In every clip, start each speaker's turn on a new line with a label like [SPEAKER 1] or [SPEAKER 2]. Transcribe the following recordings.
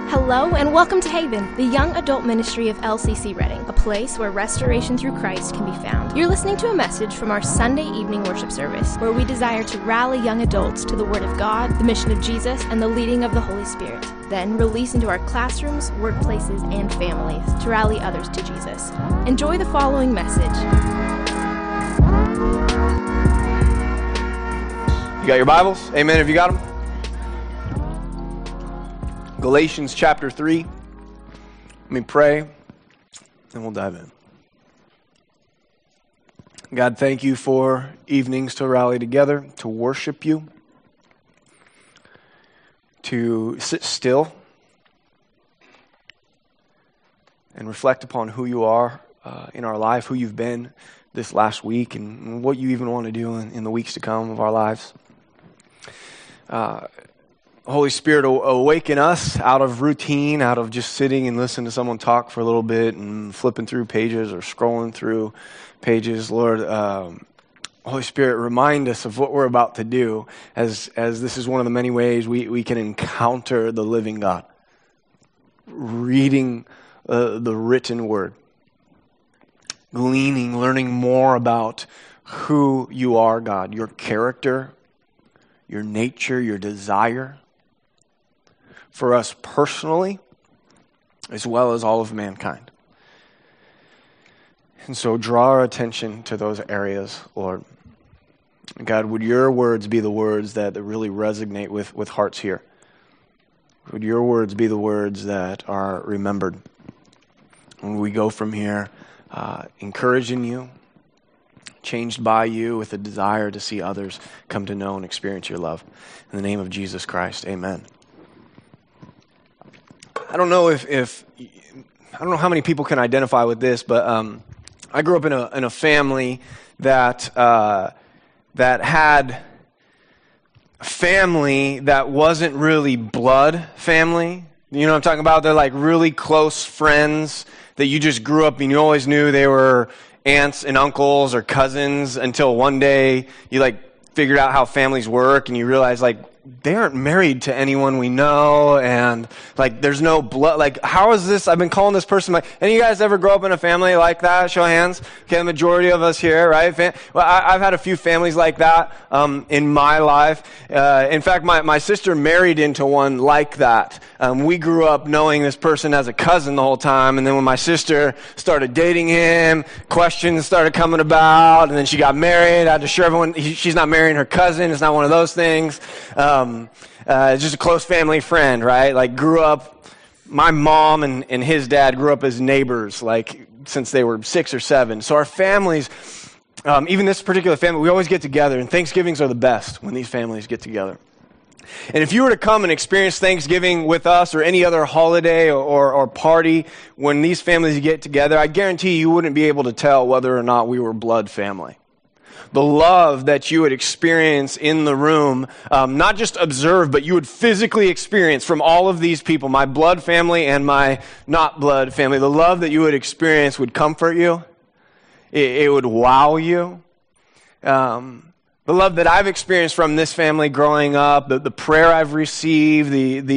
[SPEAKER 1] Hello and welcome to Haven, the young adult ministry of LCC Reading, a place where restoration through Christ can be found. You're listening to a message from our Sunday evening worship service, where we desire to rally young adults to the Word of God, the mission of Jesus, and the leading of the Holy Spirit. Then release into our classrooms, workplaces, and families to rally others to Jesus. Enjoy the following message.
[SPEAKER 2] You got your Bibles? Amen. Have you got them? Galatians chapter 3. Let me pray, and we'll dive in. God, thank you for evenings to rally together, to worship you, to sit still and reflect upon who you are in our life, who you've been this last week, and what you even want to do in the weeks to come of our lives. Holy Spirit, awaken us out of routine, out of just sitting and listening to someone talk for a little bit and flipping through pages or scrolling through pages. Lord, Holy Spirit, remind us of what we're about to do, as this is one of the many ways we can encounter the living God. Reading the written word, gleaning, learning more about who you are, God, your character, your nature, your desire for us personally, as well as all of mankind. And so draw our attention to those areas, Lord. God, would your words be the words that really resonate with hearts here? Would your words be the words that are remembered when we go from here, encouraging you, changed by you, with a desire to see others come to know and experience your love. In the name of Jesus Christ, amen. I don't know I don't know how many people can identify with this, but I grew up in a family that had a family that wasn't really blood family. You know what I'm talking about? They're like really close friends that you just grew up and you always knew they were aunts and uncles or cousins, until one day you figured out how families work and you realize they aren't married to anyone we know, and there's no blood. How is this? I've been calling this person. Any of you guys ever grow up in a family like that? Show of hands. Okay, the majority of us here, right? Well, I've had a few families like that in my life. In fact, my sister married into one like that. We grew up knowing this person as a cousin the whole time, and then when my sister started dating him, questions started coming about, and then she got married. I had to assure everyone she's not marrying her cousin. It's not one of those things. Just a close family friend, right? Grew up, my mom and his dad grew up as neighbors, since they were 6 or 7. So our families, even this particular family, we always get together, and Thanksgivings are the best when these families get together. And if you were to come and experience Thanksgiving with us or any other holiday or party when these families get together, I guarantee you wouldn't be able to tell whether or not we were blood family. The love that you would experience in the room, not just observe, but you would physically experience from all of these people, my blood family and my not blood family, the love that you would experience would comfort you. It would wow you. The love that I've experienced from this family growing up, the prayer I've received,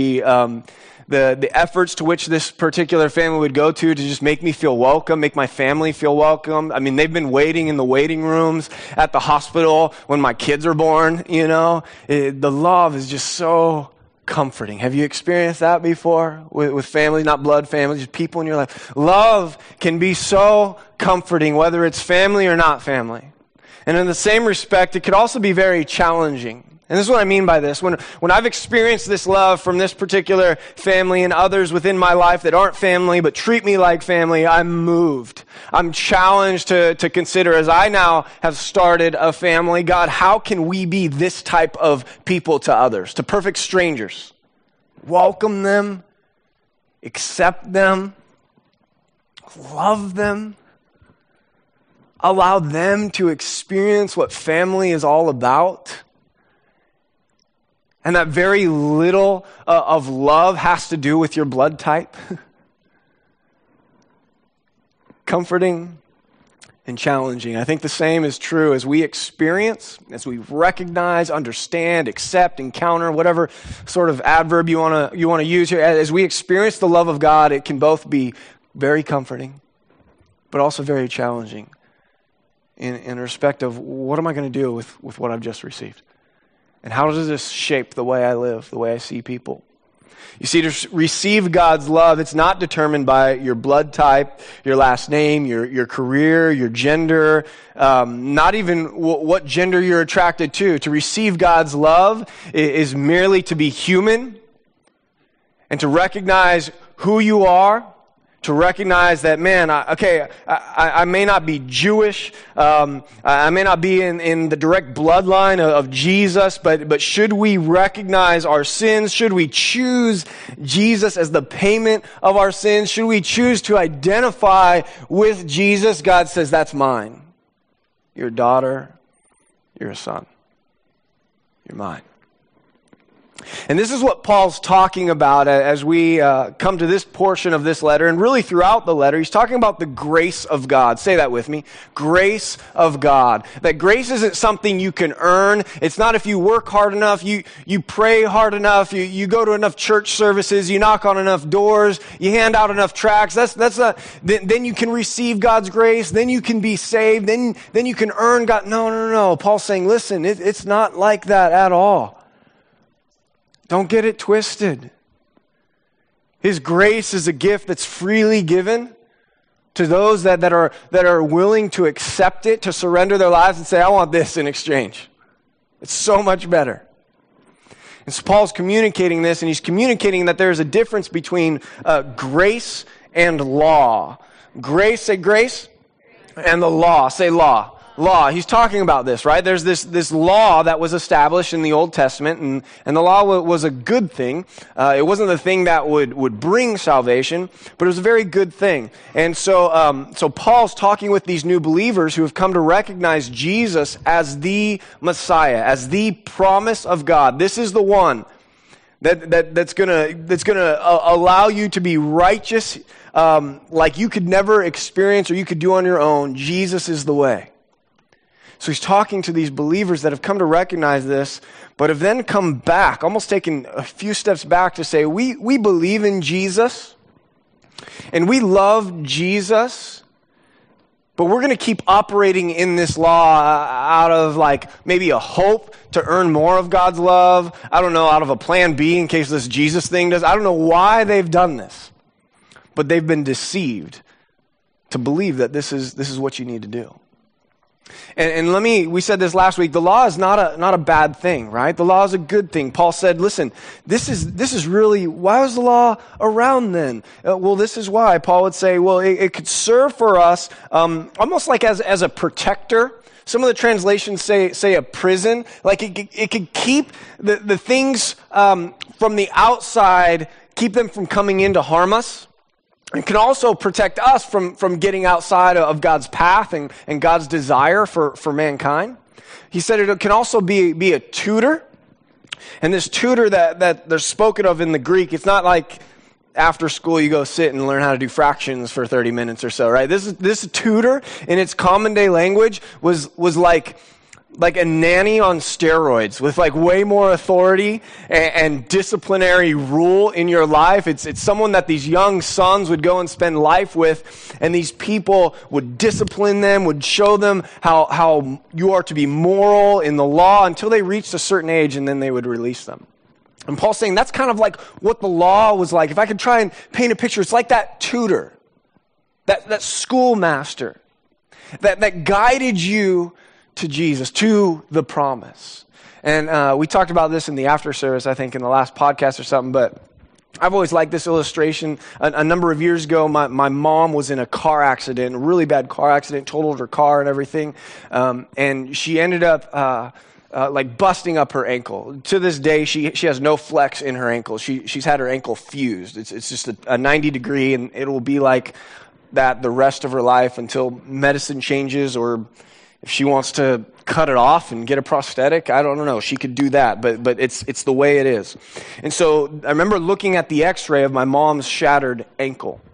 [SPEAKER 2] the efforts to which this particular family would go to just make me feel welcome, make my family feel welcome. I mean, they've been waiting in the waiting rooms at the hospital when my kids are born, you know. The love is just so comforting. Have you experienced that before with families, not blood families, just people in your life? Love can be so comforting, whether it's family or not family. And in the same respect, it could also be very challenging. And this is what I mean by this. When I've experienced this love from this particular family and others within my life that aren't family but treat me like family, I'm moved. I'm challenged to consider, as I now have started a family, God, how can we be this type of people to others, to perfect strangers? Welcome them, accept them, love them. Allow them to experience what family is all about. And that very little of love has to do with your blood type. Comforting, and challenging. I think the same is true as we experience, as we recognize, understand, accept, encounter, whatever sort of adverb you want to use here. As we experience the love of God, it can both be very comforting, but also very challenging in respect of what am I going to do with what I've just received? And how does this shape the way I live, the way I see people? You see, to receive God's love, it's not determined by your blood type, your last name, your career, your gender, not even what gender you're attracted to. To receive God's love is merely to be human and to recognize who you are, to recognize that, man, I may not be Jewish, I may not be in the direct bloodline of Jesus, but should we recognize our sins? Should we choose Jesus as the payment of our sins? Should we choose to identify with Jesus? God says, that's mine. You're a daughter, you're a son. You're mine. And this is what Paul's talking about as we come to this portion of this letter, and really throughout the letter. He's talking about the grace of God. Say that with me. Grace of God. That grace isn't something you can earn. It's not if you work hard enough, you pray hard enough, you go to enough church services, you knock on enough doors, you hand out enough tracts. Then you can receive God's grace, then you can be saved, then you can earn God. No. Paul's saying, listen, it's not like that at all. Don't get it twisted. His grace is a gift that's freely given to those that are willing to accept it, to surrender their lives and say, I want this in exchange. It's so much better. And so Paul's communicating this, and he's communicating that there's a difference between grace and law. Grace, say grace, and the law, say law. Law. He's talking about this, right? There's this law that was established in the Old Testament, and the law was a good thing. It wasn't the thing that would bring salvation, but it was a very good thing. And so Paul's talking with these new believers who have come to recognize Jesus as the Messiah, as the promise of God. This is the one that's gonna allow you to be righteous, like you could never experience or you could do on your own. Jesus is the way. So he's talking to these believers that have come to recognize this, but have then come back, almost taken a few steps back to say, we believe in Jesus, and we love Jesus, but we're going to keep operating in this law out of like maybe a hope to earn more of God's love. I don't know, out of a plan B in case this Jesus thing does. I don't know why they've done this, but they've been deceived to believe that this is what you need to do. And we said this last week, the law is not a bad thing, right? The law is a good thing. Paul said, listen, this is really, why was the law around then? Well, this is why. Paul would say, well, it could serve for us almost like as a protector. Some of the translations say a prison. Like it could keep the things from the outside, keep them from coming in to harm us. It can also protect us from getting outside of God's path and God's desire for mankind. He said it can also be a tutor. And this tutor that they're spoken of in the Greek, it's not like after school you go sit and learn how to do fractions for 30 minutes or so, right? This tutor in its common day language was like a nanny on steroids with like way more authority and disciplinary rule in your life. It's someone that these young sons would go and spend life with, and these people would discipline them, would show them how you are to be moral in the law until they reached a certain age, and then they would release them. And Paul's saying that's kind of like what the law was like. If I could try and paint a picture, it's like that tutor, that schoolmaster that guided you to Jesus, to the promise. And we talked about this in the after service, I think, in the last podcast or something, but I've always liked this illustration. A number of years ago, my mom was in a car accident, a really bad car accident, totaled her car and everything, and she ended up like busting up her ankle. To this day, she has no flex in her ankle. She's had her ankle fused. It's just a 90 degree, and it will be like that the rest of her life until medicine changes, or if she wants to cut it off and get a prosthetic, I don't know. She could do that, but it's the way it is. And so I remember looking at the x-ray of my mom's shattered ankle.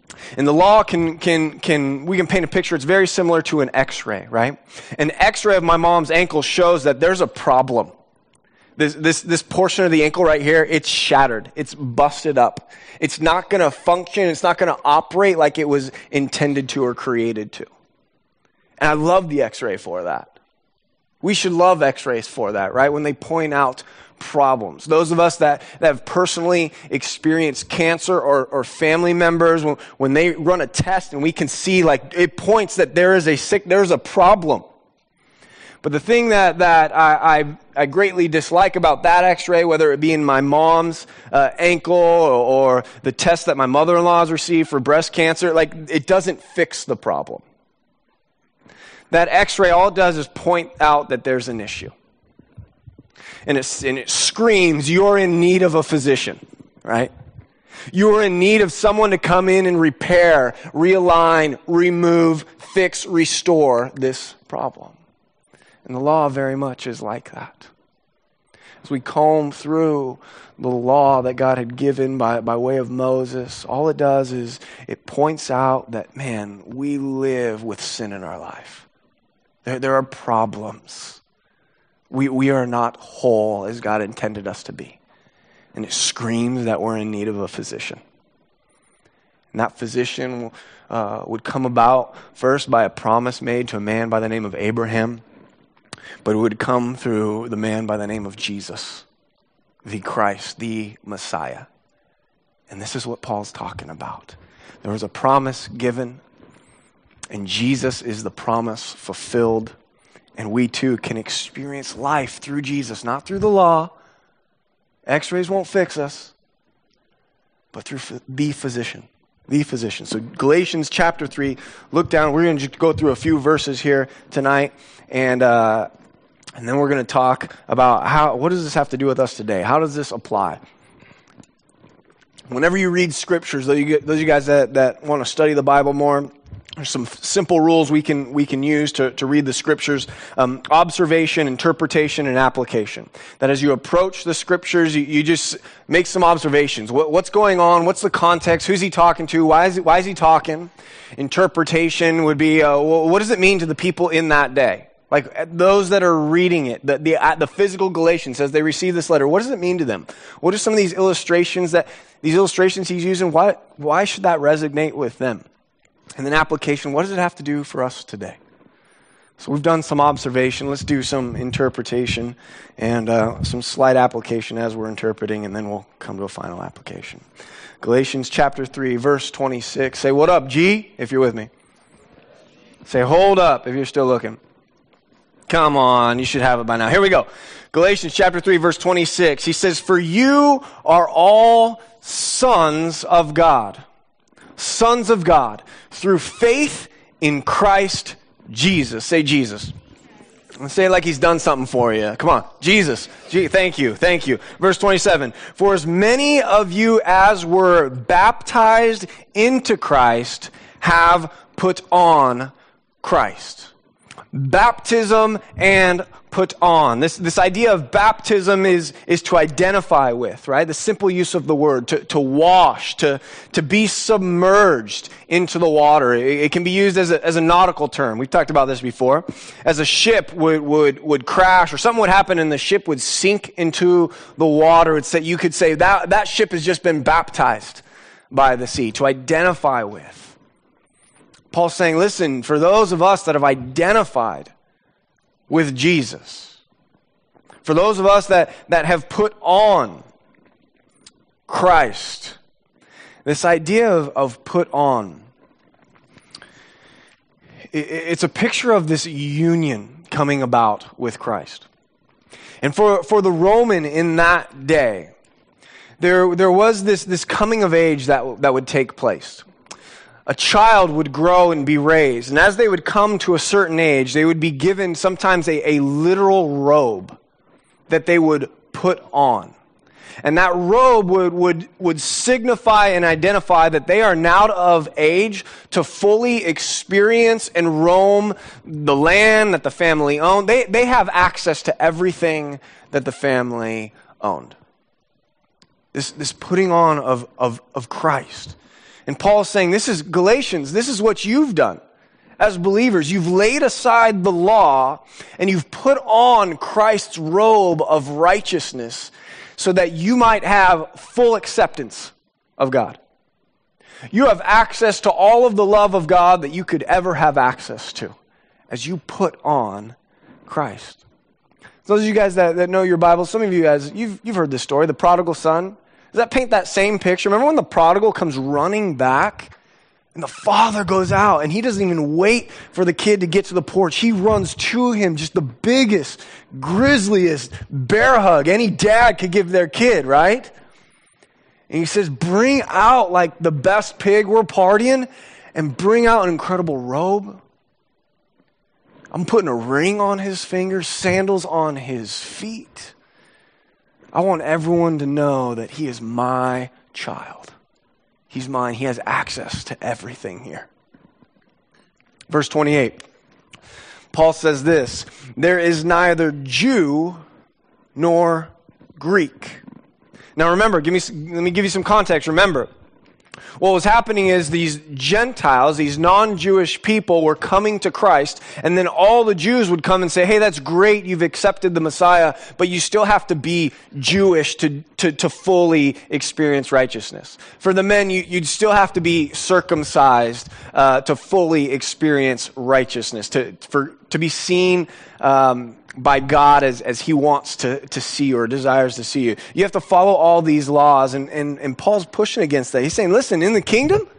[SPEAKER 2] And the law we can paint a picture. It's very similar to an x-ray, right? An x-ray of my mom's ankle shows that there's a problem. This portion of the ankle right here, it's shattered. It's busted up. It's not going to function. It's not going to operate like it was intended to or created to. And I love the x-ray for that. We should love x-rays for that, right? When they point out problems. Those of us that have personally experienced cancer or family members, when they run a test and we can see, like, it points that there's a problem. But the thing that I greatly dislike about that x-ray, whether it be in my mom's ankle or the test that my mother-in-law has received for breast cancer, like, it doesn't fix the problem. That x-ray, all it does is point out that there's an issue. And it screams, you're in need of a physician, right? You're in need of someone to come in and repair, realign, remove, fix, restore this problem. And the law very much is like that. As we comb through the law that God had given by way of Moses, all it does is it points out that, man, we live with sin in our life. There are problems. We are not whole as God intended us to be. And it screams that we're in need of a physician. And that physician would come about first by a promise made to a man by the name of Abraham, but it would come through the man by the name of Jesus, the Christ, the Messiah. And this is what Paul's talking about. There was a promise given, and Jesus is the promise fulfilled. And we too can experience life through Jesus, not through the law. X-rays won't fix us, but through the physician. The physician. So Galatians chapter 3, look down. We're going to just go through a few verses here tonight, and then we're going to talk about what does this have to do with us today? How does this apply? Whenever you read scriptures, those of you guys that want to study the Bible more, there's some simple rules we can use to read the scriptures. Observation, interpretation, and application. That as you approach the scriptures, you just make some observations. What's going on? What's the context? Who's he talking to? Why is he talking? Interpretation would be, what does it mean to the people in that day? Like those that are reading it, the physical Galatians, as they receive this letter, what does it mean to them? What are some of these illustrations he's using? Why should that resonate with them? And then application, what does it have to do for us today? So we've done some observation. Let's do some interpretation and some slight application as we're interpreting, and then we'll come to a final application. Galatians chapter 3, verse 26. Say, what up, G, if you're with me. Say, hold up, if you're still looking. Come on, you should have it by now. Here we go. Galatians chapter 3, verse 26. He says, for you are all sons of God. Sons of God, through faith in Christ Jesus. Say Jesus. Let's say it like he's done something for you. Come on. Jesus. Thank you. Verse 27. For as many of you as were baptized into Christ have put on Christ. Baptism and put on. This idea of baptism is to identify with, right? The simple use of the word, to wash, to be submerged into the water. It can be used as a nautical term. We've talked about this before. As a ship would crash or something would happen and the ship would sink into the water, you could say that ship has just been baptized by the sea, to identify with. Paul's saying, listen, for those of us that have identified with Jesus, for those of us that have put on Christ, this idea of put on, it's a picture of this union coming about with Christ. And for the Roman in that day, there was this coming of age that would take place. A child would grow and be raised, and as they would come to a certain age, they would be given sometimes a literal robe that they would put on. And that robe would signify and identify that they are now of age to fully experience and roam the land that the family owned. They have access to everything that the family owned. This putting on of Christ. And Paul's saying, this is Galatians, this is what you've done as believers. You've laid aside the law and you've put on Christ's robe of righteousness so that you might have full acceptance of God. You have access to all of the love of God that you could ever have access to as you put on Christ. Those of you guys that know your Bible, some of you guys, you've heard this story, the prodigal son. Does that paint that same picture? Remember when the prodigal comes running back and the father goes out and he doesn't even wait for the kid to get to the porch. He runs to him, just the biggest, grisliest bear hug any dad could give their kid, right? And he says, bring out like the best pig, we're partying, and bring out an incredible robe. I'm putting a ring on his finger, sandals on his feet. I want everyone to know that he is my child. He's mine. He has access to everything here. Verse 28, Paul says this, there is neither Jew nor Greek. Now remember, let me give you some context. Remember, what was happening is these Gentiles, these non-Jewish people were coming to Christ, and then all the Jews would come and say, hey, that's great, you've accepted the Messiah, but you still have to be Jewish to fully experience righteousness. For the men, you'd still have to be circumcised to fully experience righteousness, to be seen by God as he wants to see you or desires to see you. You have to follow all these laws, and Paul's pushing against that. He's saying, listen, in the kingdom,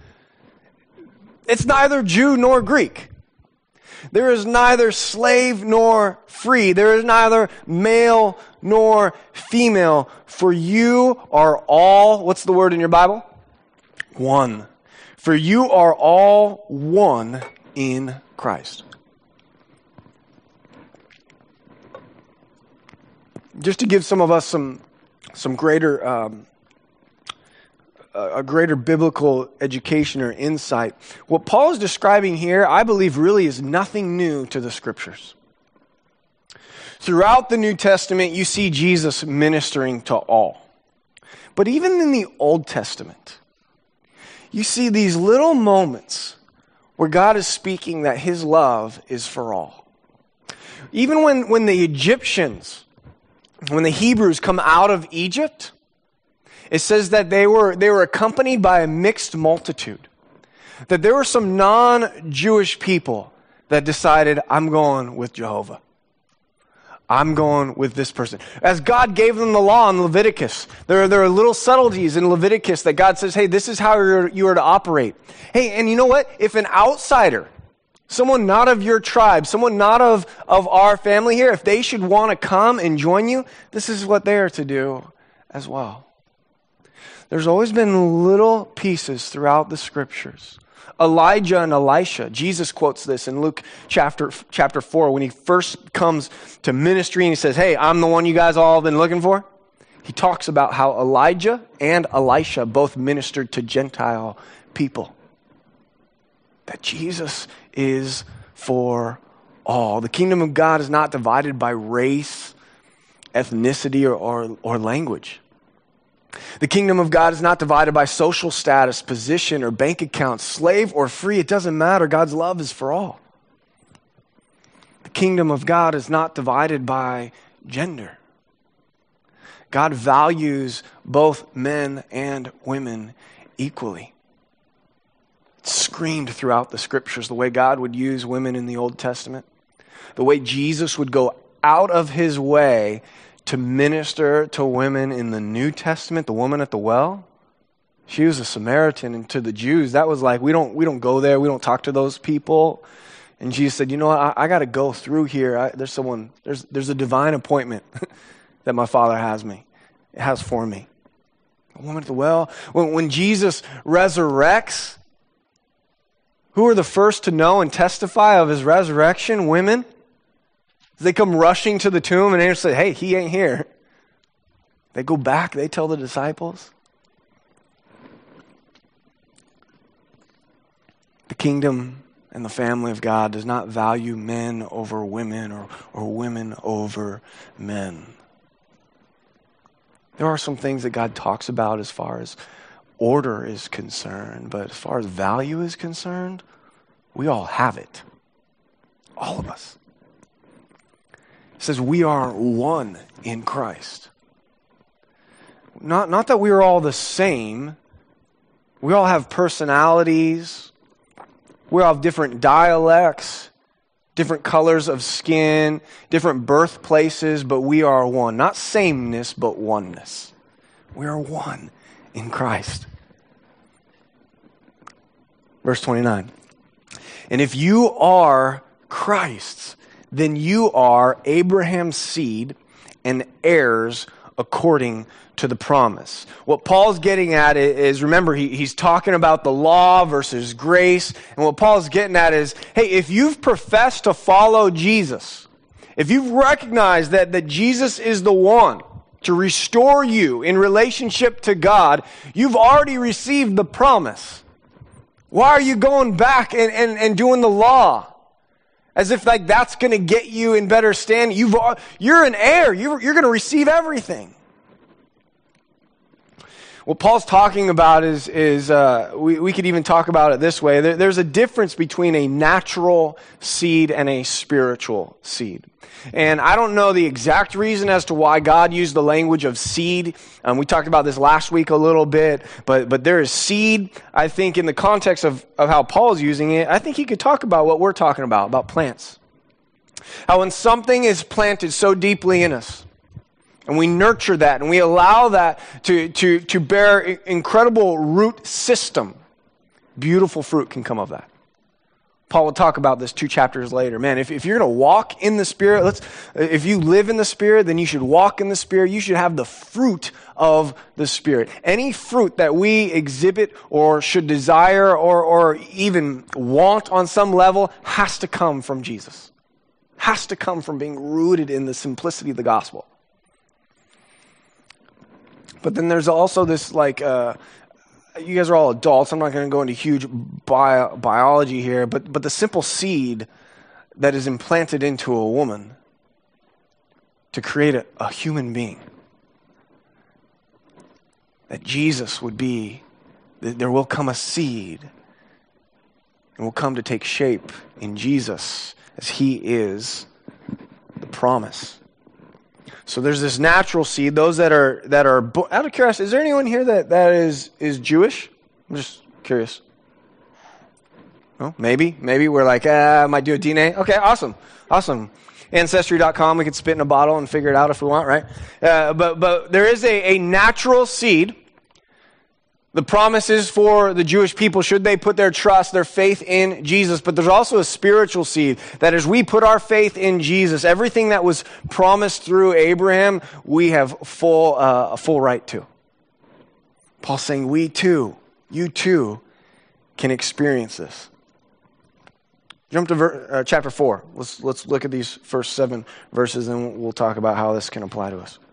[SPEAKER 2] it's neither Jew nor Greek. There is neither slave nor free. There is neither male nor female. For you are all, what's the word in your Bible? One. For you are all one in Christ. Just to give some of us some greater, a greater biblical education or insight, what Paul is describing here, I believe, really is nothing new to the Scriptures. Throughout the New Testament, you see Jesus ministering to all. But even in the Old Testament, you see these little moments where God is speaking that his love is for all. Even when the Egyptians, when the Hebrews come out of Egypt, it says that they were accompanied by a mixed multitude. That there were some non-Jewish people that decided, I'm going with Jehovah. I'm going with this person. As God gave them the law in Leviticus, there are little subtleties in Leviticus that God says, hey, this is how you are to operate. Hey, and you know what? If an outsider, someone not of your tribe, someone not of our family here, if they should want to come and join you, this is what they are to do as well. There's always been little pieces throughout the Scriptures. Elijah and Elisha, Jesus quotes this in Luke chapter 4 when he first comes to ministry and he says, hey, I'm the one you guys all have been looking for. He talks about how Elijah and Elisha both ministered to Gentile people. That Jesus is for all. The kingdom of God is not divided by race, ethnicity, or language. The kingdom of God is not divided by social status, position, or bank account, slave or free. It doesn't matter. God's love is for all. The kingdom of God is not divided by gender. God values both men and women equally. It's screamed throughout the Scriptures the way God would use women in the Old Testament, the way Jesus would go out of his way to minister to women in the New Testament. The woman at the well, she was a Samaritan, and to the Jews, that was like, we don't go there, we don't talk to those people. And Jesus said, you know what, I got to go through here. There's a divine appointment that my Father has for me. A woman at the well. When Jesus resurrects, who are the first to know and testify of his resurrection? Women. They come rushing to the tomb and they say, hey, he ain't here. They go back, they tell the disciples. The kingdom and the family of God does not value men over women or women over men. There are some things that God talks about as far as order is concerned, but as far as value is concerned, we all have it. All of us. It says we are one in Christ. Not that we are all the same. We all have personalities. We all have different dialects, different colors of skin, different birthplaces, but we are one. Not sameness, but oneness. We are one in Christ. Verse 29. And if you are Christ's, then you are Abraham's seed and heirs according to the promise. What Paul's getting at is, remember, he's talking about the law versus grace. And what Paul's getting at is, hey, if you've professed to follow Jesus, if you've recognized that Jesus is the one to restore you in relationship to God, you've already received the promise. Why are you going back and doing the law? As if like that's going to get you in better standing. You're an heir. You're going to receive everything. What Paul's talking about is we could even talk about it this way. There's a difference between a natural seed and a spiritual seed. And I don't know the exact reason as to why God used the language of seed. We talked about this last week a little bit, but there is seed. I think in the context of how Paul's using it, I think he could talk about what we're talking about plants. How when something is planted so deeply in us, and we nurture that, and we allow that to bear incredible root system, beautiful fruit can come of that. Paul will talk about this 2 chapters later. Man, if you're going to walk in the Spirit, if you live in the Spirit, then you should walk in the Spirit. You should have the fruit of the Spirit. Any fruit that we exhibit or should desire or even want on some level has to come from Jesus. Has to come from being rooted in the simplicity of the gospel. But then there's also this you guys are all adults. I'm not going to go into huge biology here, but the simple seed that is implanted into a woman to create a human being. That Jesus would be, there will come a seed and will come to take shape in Jesus as he is the promise. So there's this natural seed. Those that are out of curiosity, is there anyone here that is Jewish? I'm just curious. Well, maybe we're like, I might do a DNA. Okay, awesome. Ancestry.com, we could spit in a bottle and figure it out if we want, right? But there is a natural seed. The promise is for the Jewish people, should they put their trust, their faith in Jesus. But there's also a spiritual seed that as we put our faith in Jesus, everything that was promised through Abraham, we have a full right to. Paul's saying we too, you too, can experience this. Jump to chapter 4. Let's look at these first 7 verses and we'll talk about how this can apply to us.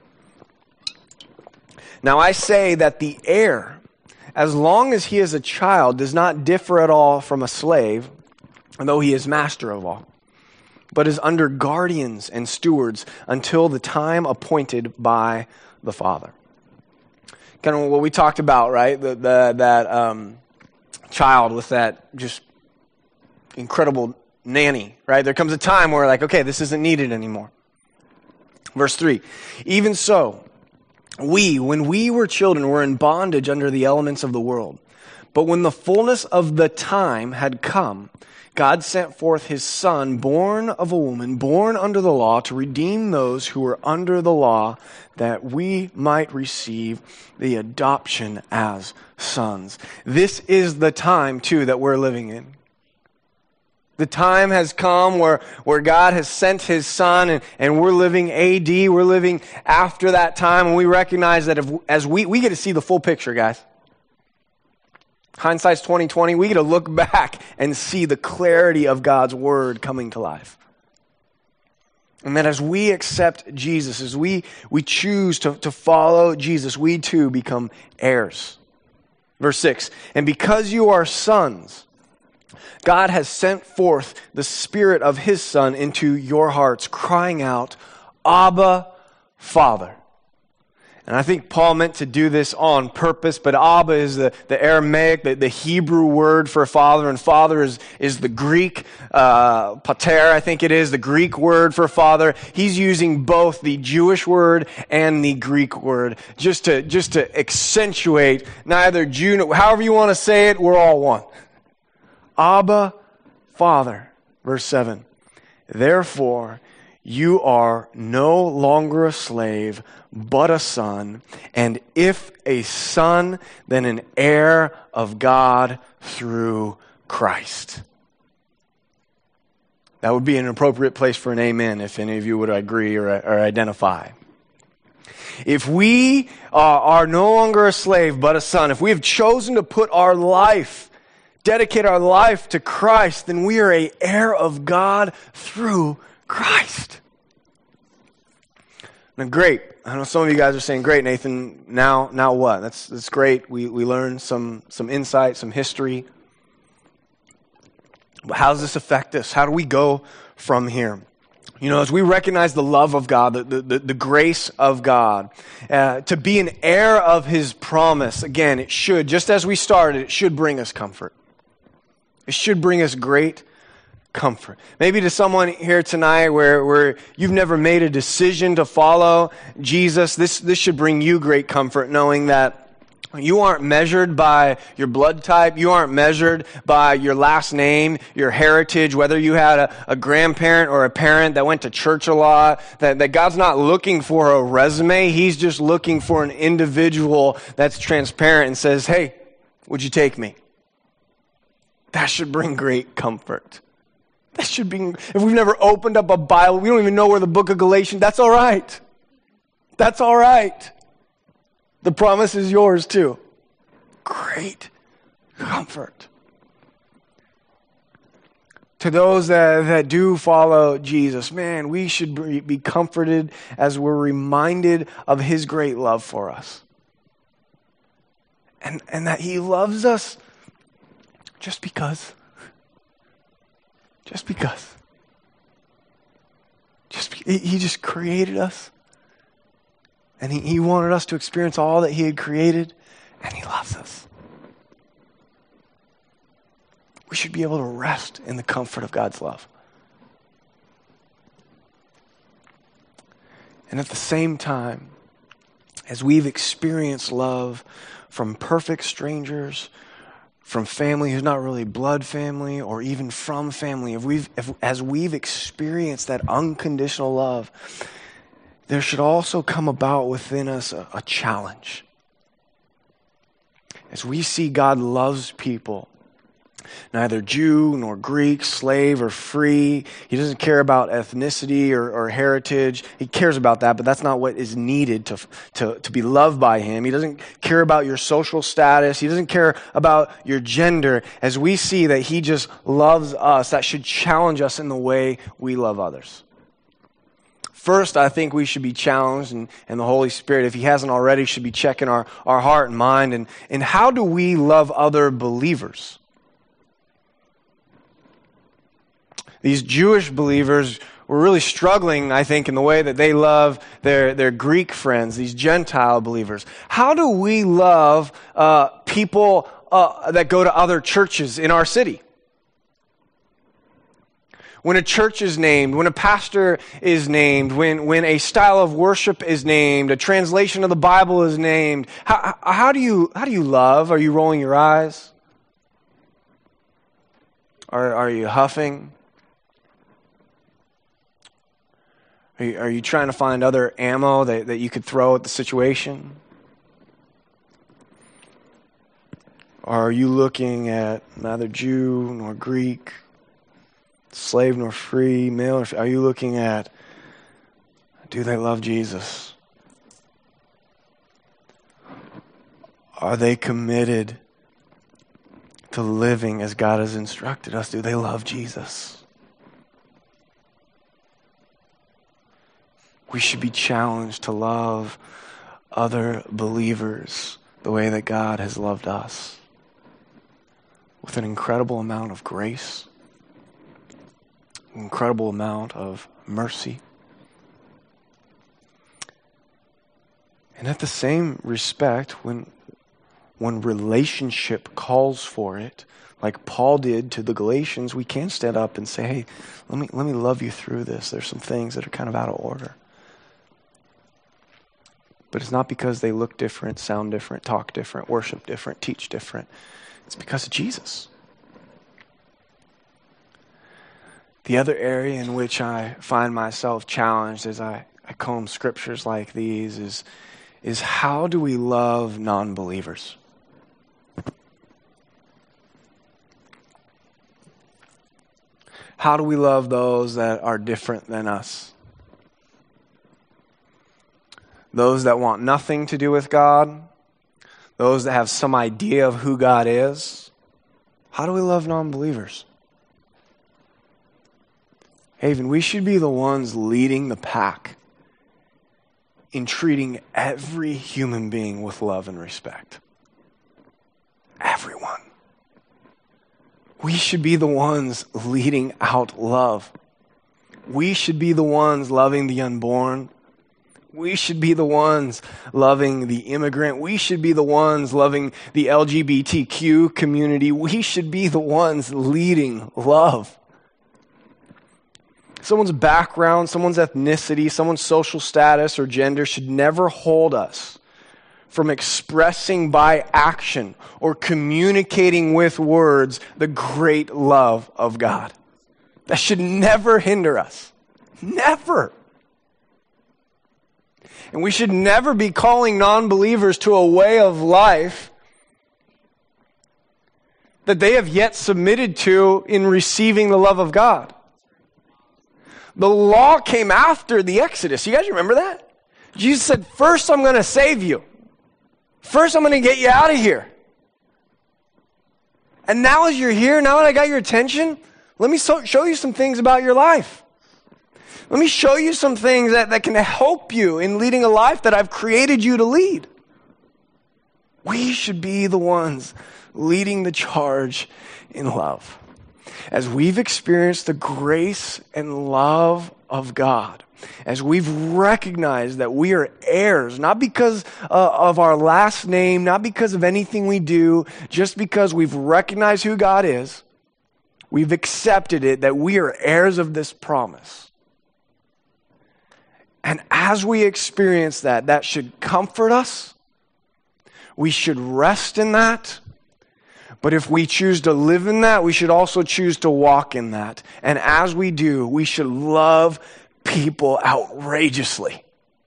[SPEAKER 2] Now I say that the heir, as long as he is a child, does not differ at all from a slave, though he is master of all, but is under guardians and stewards until the time appointed by the Father. Kind of what we talked about, right? That child with that just incredible nanny, right? There comes a time where like, okay, this isn't needed anymore. Verse 3, even so, we, when we were children, were in bondage under the elements of the world. But when the fullness of the time had come, God sent forth his Son, born of a woman, born under the law, to redeem those who were under the law, that we might receive the adoption as sons. This is the time, too, that we're living in. The time has come where God has sent his Son and we're living AD, we're living after that time, and we recognize that as we get to see the full picture, guys. Hindsight's 20/20, we get to look back and see the clarity of God's word coming to life. And that as we accept Jesus, as we choose to follow Jesus, we too become heirs. Verse 6, and because you are sons, God has sent forth the Spirit of his Son into your hearts, crying out, Abba, Father. And I think Paul meant to do this on purpose, but Abba is the Aramaic, the Hebrew word for father, and father is the Greek, pater, I think it is, the Greek word for father. He's using both the Jewish word and the Greek word just to accentuate neither Jew, however you want to say it, we're all one. Abba, Father, verse 7. Therefore, you are no longer a slave, but a son, and if a son, then an heir of God through Christ. That would be an appropriate place for an amen if any of you would agree or identify. If we are no longer a slave, but a son, if we have chosen to put our life, dedicate our life to Christ, then we are an heir of God through Christ. Now, great. I know some of you guys are saying, great, Nathan, now what? That's great. We learned some insight, some history. But how does this affect us? How do we go from here? You know, as we recognize the love of God, the grace of God, to be an heir of His promise, again, it should, just as we started, it should bring us comfort. It should bring us great comfort. Maybe to someone here tonight where you've never made a decision to follow Jesus, this should bring you great comfort, knowing that you aren't measured by your blood type. You aren't measured by your last name, your heritage, whether you had a grandparent or a parent that went to church a lot. That God's not looking for a resume. He's just looking for an individual that's transparent and says, hey, would you take me? That should bring great comfort. That should be, if we've never opened up a Bible, we don't even know where the book of Galatians, that's all right. That's all right. The promise is yours too. Great comfort. To those that do follow Jesus, man, we should be comforted as we're reminded of His great love for us. And that He loves us just because. Just because. He just created us. And he wanted us to experience all that He had created. And He loves us. We should be able to rest in the comfort of God's love. And at the same time, as we've experienced love from perfect strangers, from family who's not really blood family, or even from family, as we've experienced that unconditional love, there should also come about within us a challenge. As we see God loves people, neither Jew nor Greek, slave or free. He doesn't care about ethnicity or heritage. He cares about that, but that's not what is needed to be loved by Him. He doesn't care about your social status. He doesn't care about your gender. As we see that He just loves us, that should challenge us in the way we love others. First, I think we should be challenged, and the Holy Spirit, if He hasn't already, should be checking our heart and mind. And how do we love other believers? These Jewish believers were really struggling, I think, in the way that they love their Greek friends, these Gentile believers. How do we love people that go to other churches in our city? When a church is named, when a pastor is named, when a style of worship is named, a translation of the Bible is named, how do you love? Are you rolling your eyes? Are you huffing? Are you trying to find other ammo that you could throw at the situation? Or are you looking at neither Jew nor Greek, slave nor free, male or female? Are you looking at, do they love Jesus? Are they committed to living as God has instructed us? Do they love Jesus? We should be challenged to love other believers the way that God has loved us, with an incredible amount of grace, an incredible amount of mercy. And at the same respect, when relationship calls for it, like Paul did to the Galatians, we can stand up and say, hey, let me love you through this. There's some things that are kind of out of order. But it's not because they look different, sound different, talk different, worship different, teach different. It's because of Jesus. The other area in which I find myself challenged as I comb scriptures like these is how do we love non-believers? How do we love those that are different than us? Those that want nothing to do with God? Those that have some idea of who God is? How do we love non-believers? Haven, we should be the ones leading the pack in treating every human being with love and respect. Everyone. We should be the ones leading out love. We should be the ones loving the unborn. We should be the ones loving the immigrant. We should be the ones loving the LGBTQ community. We should be the ones leading love. Someone's background, someone's ethnicity, someone's social status or gender should never hold us from expressing by action or communicating with words the great love of God. That should never hinder us. Never. And we should never be calling non-believers to a way of life that they have yet submitted to in receiving the love of God. The law came after the Exodus. You guys remember that? Jesus said, first I'm going to save you. First I'm going to get you out of here. And now as you're here, now that I got your attention, let me show you some things about your life. Let me show you some things that can help you in leading a life that I've created you to lead. We should be the ones leading the charge in love. As we've experienced the grace and love of God, as we've recognized that we are heirs, not because of our last name, not because of anything we do, just because we've recognized who God is, we've accepted it, that we are heirs of this promise. And as we experience that, that should comfort us. We should rest in that. But if we choose to live in that, we should also choose to walk in that. And as we do, we should love people outrageously.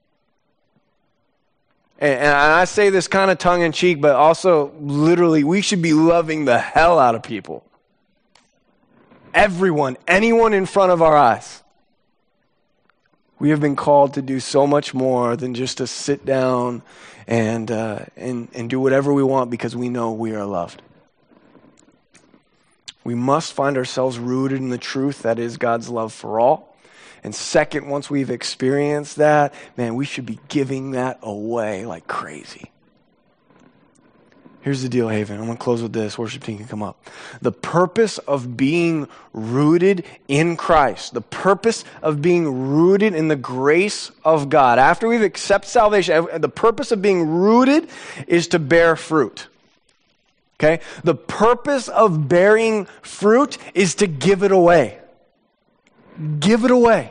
[SPEAKER 2] And I say this kind of tongue-in-cheek, but also literally, we should be loving the hell out of people. Everyone, anyone in front of our eyes. We have been called to do so much more than just to sit down and do whatever we want because we know we are loved. We must find ourselves rooted in the truth that is God's love for all. And second, once we've experienced that, man, we should be giving that away like crazy. Here's the deal, Haven. I'm going to close with this. Worship team can come up. The purpose of being rooted in Christ, the purpose of being rooted in the grace of God, after we've accepted salvation, the purpose of being rooted is to bear fruit. Okay? The purpose of bearing fruit is to give it away. Give it away.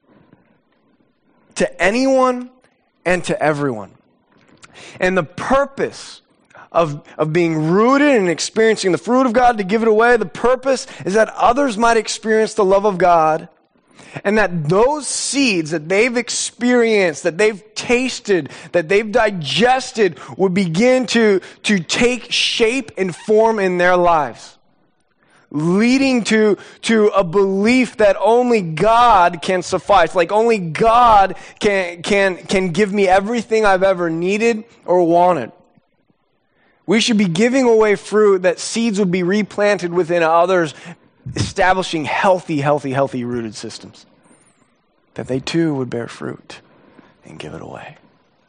[SPEAKER 2] To anyone and to everyone. And the purpose of being rooted and experiencing the fruit of God, to give it away, the purpose is that others might experience the love of God, and that those seeds that they've experienced, that they've tasted, that they've digested, would begin to take shape and form in their lives, leading to a belief that only God can suffice, like only God can give me everything I've ever needed or wanted. We should be giving away fruit that seeds would be replanted within others, establishing healthy rooted systems, that they too would bear fruit and give it away.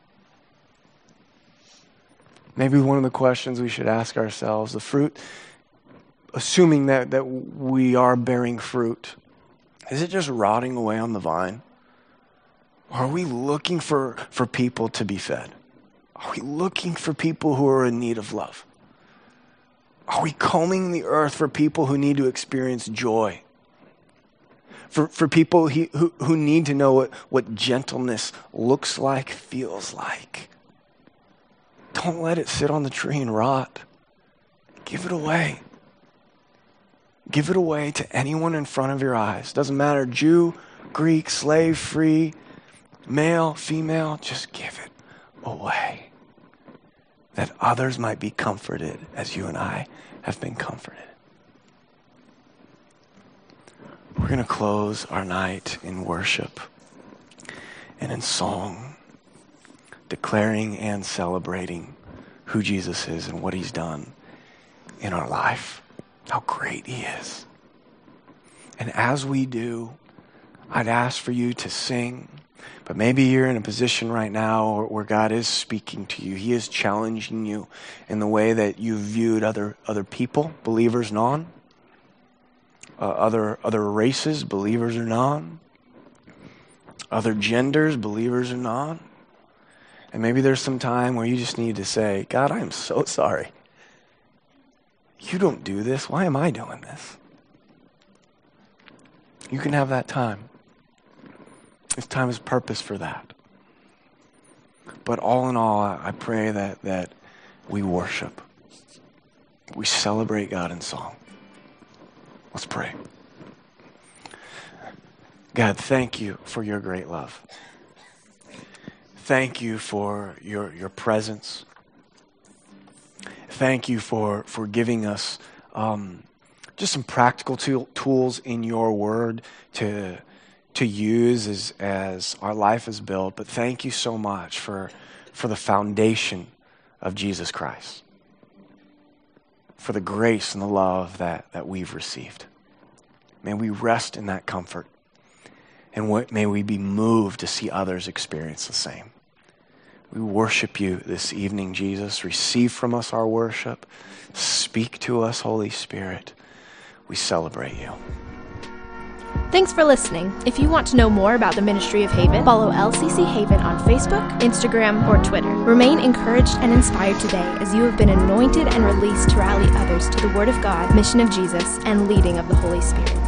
[SPEAKER 2] Maybe one of the questions we should ask ourselves, the fruit, assuming that we are bearing fruit, is it just rotting away on the vine? Or are we looking for people to be fed? Are we looking for people who are in need of love? Are we combing the earth for people who need to experience joy? For people who need to know what gentleness looks like, feels like? Don't let it sit on the tree and rot. Give it away. Give it away to anyone in front of your eyes. Doesn't matter, Jew, Greek, slave, free, male, female, just give it away. That others might be comforted as you and I have been comforted. We're going to close our night in worship and in song, declaring and celebrating who Jesus is and what he's done in our life, how great he is. And as we do, I'd ask for you to sing, but maybe you're in a position right now where God is speaking to you. He is challenging you in the way that you viewed other people, believers, non, other races, believers or non, other genders, believers or non. And maybe there's some time where you just need to say, God, I am so sorry. You don't do this. Why am I doing this? You can have that time. This time is purpose for that. But all in all, I pray that we worship. We celebrate God in song. Let's pray. God, thank you for your great love. Thank you for your presence. Thank you for giving us just some practical tools in your word to use as our life is built. But thank you so much for the foundation of Jesus Christ, for the grace and the love that we've received. May we rest in that comfort, and may we be moved to see others experience the same. We worship you this evening, Jesus. Receive from us our worship. Speak to us, Holy Spirit. We celebrate you.
[SPEAKER 1] Thanks for listening. If you want to know more about the Ministry of Haven, follow LCC Haven on Facebook, Instagram, or Twitter. Remain encouraged and inspired today as you have been anointed and released to rally others to the Word of God, mission of Jesus, and leading of the Holy Spirit.